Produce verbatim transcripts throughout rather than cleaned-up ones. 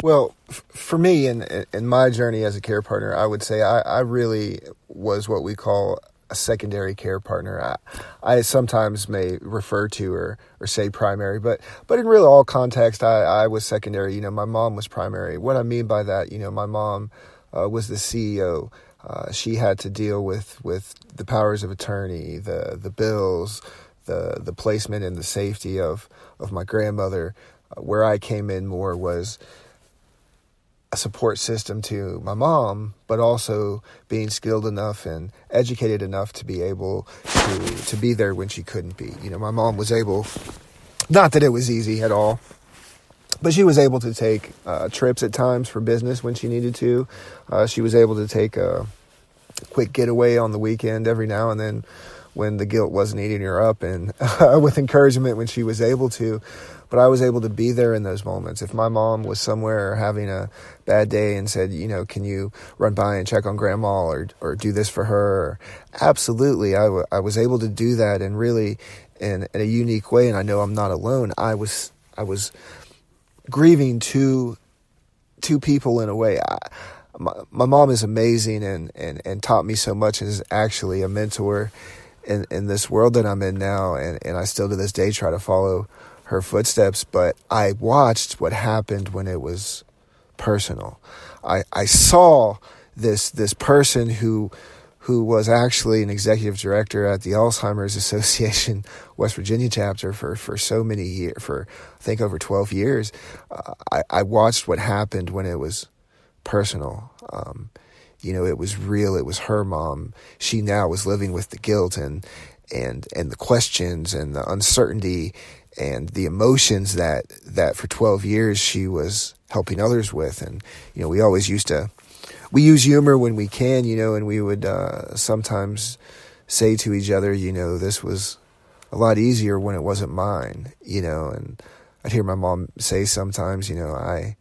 Well, f- for me, in in my journey as a care partner, I would say I, I really was what we call a secondary care partner. I, I sometimes may refer to or, or say primary, but but in really all context, I, I was secondary. You know, my mom was primary. What I mean by that, you know, my mom uh, was the C E O. Uh, she had to deal with, with the powers of attorney, the the bills, the the placement and the safety of, of my grandmother. Uh, where I came in more was a support system to my mom, but also being skilled enough and educated enough to be able to to be there when she couldn't be. You know, my mom was able, not that it was easy at all, but she was able to take uh, trips at times for business when she needed to. Uh, she was able to take a quick getaway on the weekend every now and then when the guilt wasn't eating her up, and uh, with encouragement when she was able to. But I was able to be there in those moments. If my mom was somewhere having a bad day and said, you know, can you run by and check on grandma or or do this for her? Absolutely. I, w- I was able to do that, and really in, in a unique way. And I know I'm not alone. I was, I was grieving two, two people in a way. I, my, my mom is amazing and, and, and taught me so much, and is actually a mentor in, in this world that I'm in now. And, and I still to this day try to follow her footsteps, but I watched what happened when it was personal. I, I saw this this person who who was actually an executive director at the Alzheimer's Association West Virginia chapter for, for so many years, for I think over twelve years. Uh, I, I watched what happened when it was personal. Um, you know, it was real. It was her mom. She now was living with the guilt and and and the questions and the uncertainty and the emotions that, that for twelve years she was helping others with. And, you know, we always used to, we use humor when we can, you know, and we would uh, sometimes say to each other, you know, this was a lot easier when it wasn't mine, you know. And I'd hear my mom say sometimes, you know, I,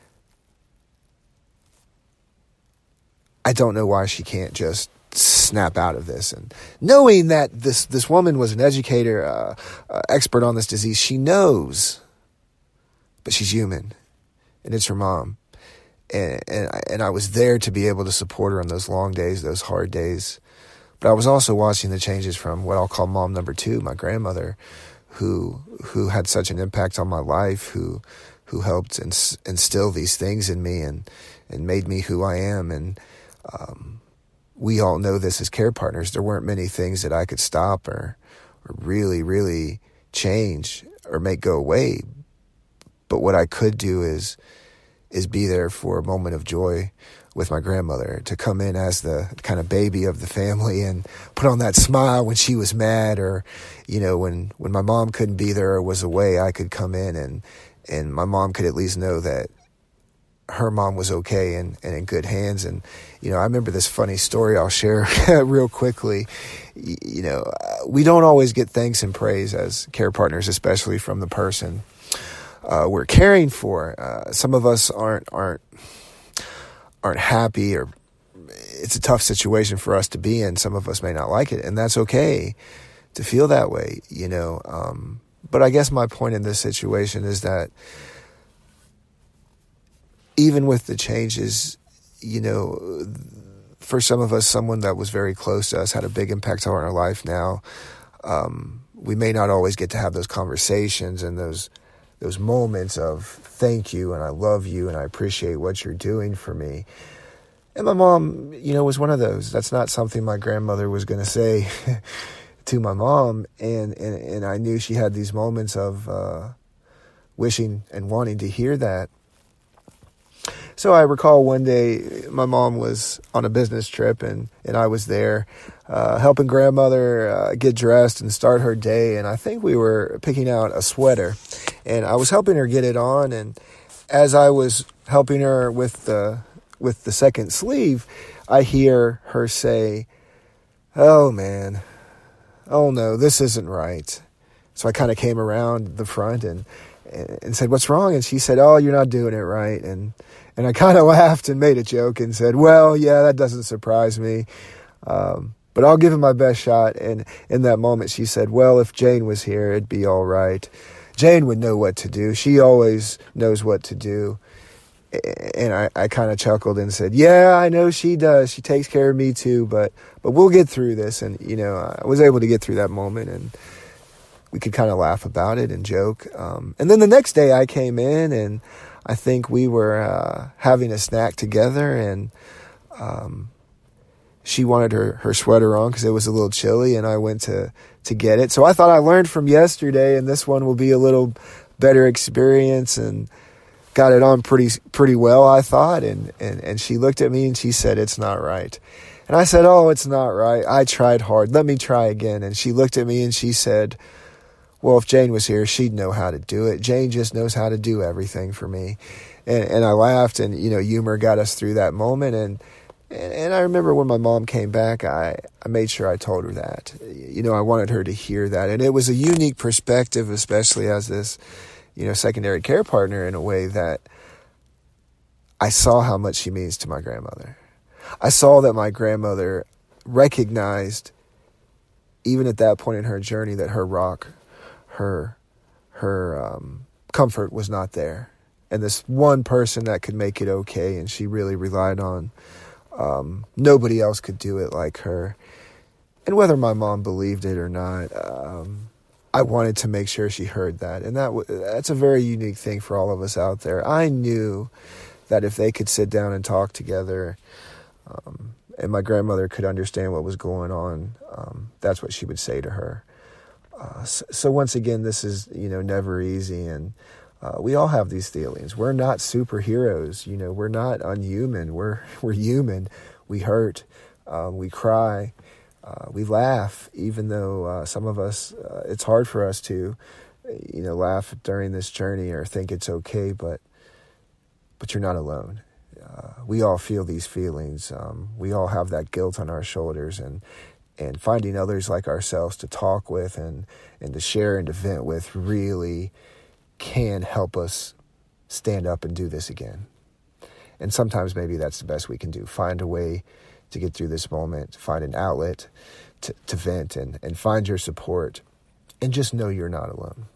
I don't know why she can't just snap out of this. And knowing that this this woman was an educator, uh, uh, expert on this disease, she knows, but she's human, and it's her mom. And and I, and I was there to be able to support her on those long days, those hard days. But I was also watching the changes from what I'll call mom number two, my grandmother, who who had such an impact on my life, who who helped ins- instill these things in me and and made me who I am. And um, we all know this as care partners. There weren't many things that I could stop or, or really, really change or make go away. But what I could do is is be there for a moment of joy with my grandmother, to come in as the kind of baby of the family and put on that smile when she was mad, or, you know, when, when my mom couldn't be there or was away, I could come in and, and my mom could at least know that her mom was okay and, and in good hands. And, you know, I remember this funny story I'll share real quickly. You know, we don't always get thanks and praise as care partners, especially from the person uh, we're caring for. Uh, some of us aren't, aren't, aren't happy, or it's a tough situation for us to be in. Some of us may not like it, and that's okay to feel that way, you know. Um, but I guess my point in this situation is that even with the changes, you know, for some of us, someone that was very close to us had a big impact on our life now. Um, we may not always get to have those conversations and those those moments of thank you and I love you and I appreciate what you're doing for me. And my mom, you know, was one of those. That's not something my grandmother was going to say to my mom. And, and, and I knew she had these moments of uh, wishing and wanting to hear that. So I recall one day my mom was on a business trip and, and I was there uh, helping grandmother uh, get dressed and start her day. And I think we were picking out a sweater and I was helping her get it on. And as I was helping her with the, with the second sleeve, I hear her say, "Oh man, oh no, this isn't right." So I kind of came around the front and, and said, "What's wrong?" And she said, "Oh, you're not doing it right." And And I kind of laughed and made a joke and said, "Well, yeah, that doesn't surprise me. Um, but I'll give it my best shot." And in that moment, she said, "Well, if Jane was here, it'd be all right. Jane would know what to do. She always knows what to do." And I, I kind of chuckled and said, yeah, I know she does. She takes care of me too, but, but we'll get through this. And, you know, I was able to get through that moment, and we could kind of laugh about it and joke. Um, and then the next day I came in, and I think we were uh, having a snack together, and um, she wanted her, her sweater on because it was a little chilly, and I went to, to get it. So I thought I learned from yesterday, and this one will be a little better experience, and got it on pretty pretty well, I thought, and, and, and she looked at me and she said, it's not right. And I said, oh, it's not right. I tried hard. Let me try again. And she looked at me and she said, well, if Jane was here, she'd know how to do it. Jane just knows how to do everything for me. And and I laughed, and, you know, humor got us through that moment. And and, and I remember when my mom came back, I, I made sure I told her that. You know, I wanted her to hear that. And it was a unique perspective, especially as this, you know, secondary care partner, in a way that I saw how much she means to my grandmother. I saw that my grandmother recognized, even at that point in her journey, that her rock, her, her um, comfort was not there. And this one person that could make it okay, and she really relied on, um, nobody else could do it like her. And whether my mom believed it or not, um, I wanted to make sure she heard that. And that w- that's a very unique thing for all of us out there. I knew that if they could sit down and talk together, um, and my grandmother could understand what was going on, um, that's what she would say to her. Uh, so, so once again, this is, you know, never easy. And uh, we all have these feelings. We're not superheroes. You know, we're not unhuman. We're, we're human. We hurt. Um, we cry. Uh, we laugh, even though uh, some of us, uh, it's hard for us to, you know, laugh during this journey or think it's okay, but but you're not alone. Uh, we all feel these feelings. Um, we all have that guilt on our shoulders, and and finding others like ourselves to talk with and, and to share and to vent with really can help us stand up and do this again. And sometimes maybe that's the best we can do. Find a way to get through this moment, find an outlet to, to vent and, and find your support, and just know you're not alone.